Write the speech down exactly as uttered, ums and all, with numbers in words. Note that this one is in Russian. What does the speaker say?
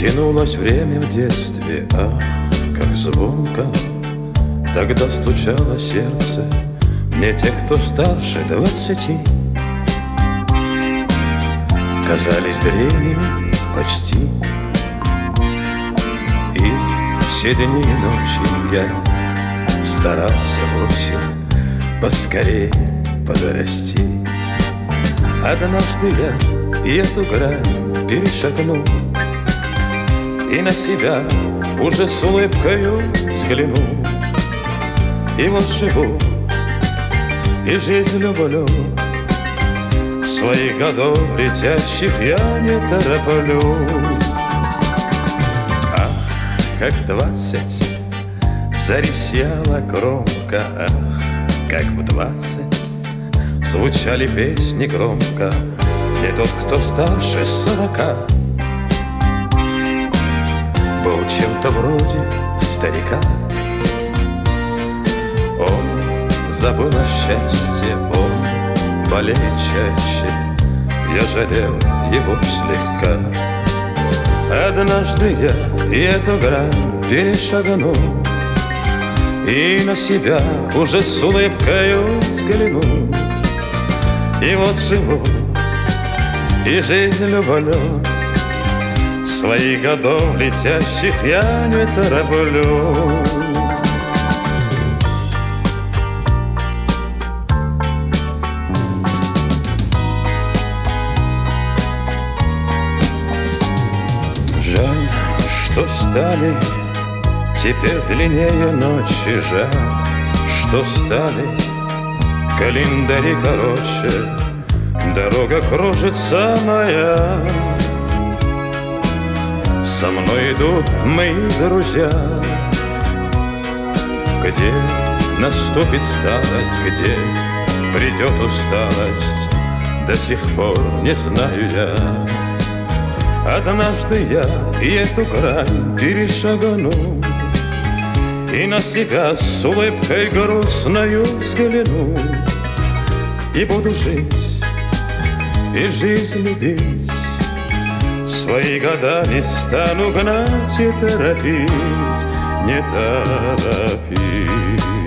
Тянулось время в детстве, ах, как звонко тогда стучало сердце. Мне те, кто старше двадцати, казались древними почти. И все дни и ночи я старался очень поскорее подрасти. Однажды я и эту грань перешагнул, и на себя уже с улыбкою взглянул. И вот живу, и жизнь люблю, своих годов летящих я не тороплю. Ах, как двадцать зарисела громко, ах, как в двадцать звучали песни громко. Не тот, кто старше сорока, был чем-то вроде старика. Он забыл о счастье, он болеет чаще, я жалел его слегка. Однажды я и эту грань перешагнул, и на себя уже с улыбкою взглянул. И вот живу, и жизнь люблю, своих годов летящих я не тороплю. Жаль, что стали теперь длиннее ночи, жаль, что стали календари короче, дорога кружится моя. Со мной идут мои друзья. Где наступит старость, где придет усталость, до сих пор не знаю я. Однажды я и эту грань перешагну, и на себя с улыбкой грустною взгляну. И буду жить, и жизнь любить, свои года не стану гнать и торопить, не торопить.